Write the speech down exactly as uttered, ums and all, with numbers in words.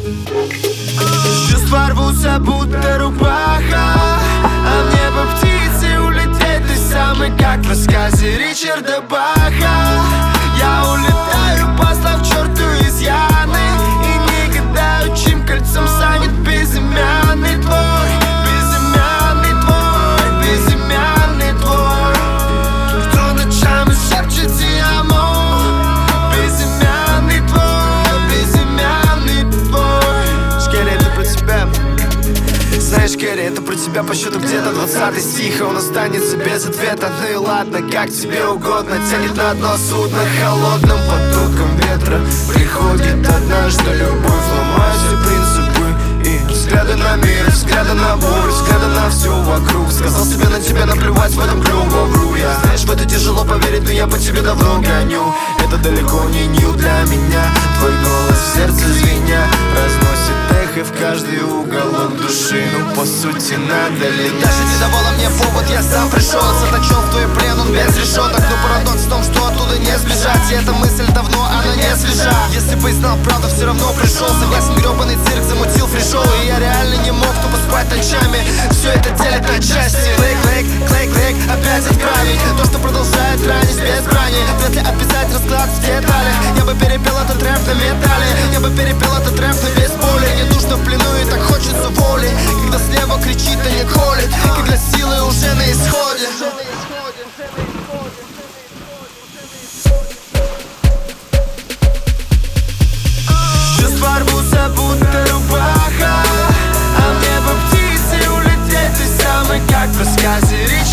Чувства рвутся, будто рубаха, а мне бы птицей улететь. Ты самый, как в рассказе Ричарда Баха. Я улетаю, послав черту изъяны, и не гадаю, чьим кольцом станет безымянный твой, безымянный твой, безымянный твой. Кто ночами шепчет «Диамо», безымянный твой, безымянный твой. Скорее это про тебя. Знаешь, Кэрри, это про тебя по счету где-то двадцатый стих, и он останется без ответа. Ну и ладно, как тебе угодно. Тянет на дно судно холодным потоком ветра. Приходит однажды любовь, ломая все принципы и взгляды на мир, взгляды на боль, взгляды на все вокруг. Сказал себе на тебя наплевать, в этом клёво вру я. Знаешь, в это тяжело поверить, но я по тебе давно гоню. Это далеко не нью для меня. Твой голос в сердце звеня разносит эхо в каждый уголок души. Ну по сути надо ли? Ты даже не давала мне повод, я сам пришел. Заточен в твой плен, он без решеток. Но парадокс в том, что оттуда не сбежать. И эта мысль давно, она не свежа. Если бы знал правду, все равно пришел. Согласен, гребаный цирк замутил фри-шоу. И я реально не мог тупо спать ночами. Все это делит на части. Клейк-клейк, клейк-клейк, опять отправить то, что продолжает ранить без брани. Вряд ли описать расклад в деталях. Я бы перепел этот рэп на металле. Я бы перепел этот рэп на без боли. Не душно в плену и так хочется воли. Когда слева кричит и не колет, когда силы уже на исходе. Чувства рвутся, будто рубаха, а мне бы птицей улететь. Ты самый, как в рассказе Ричарда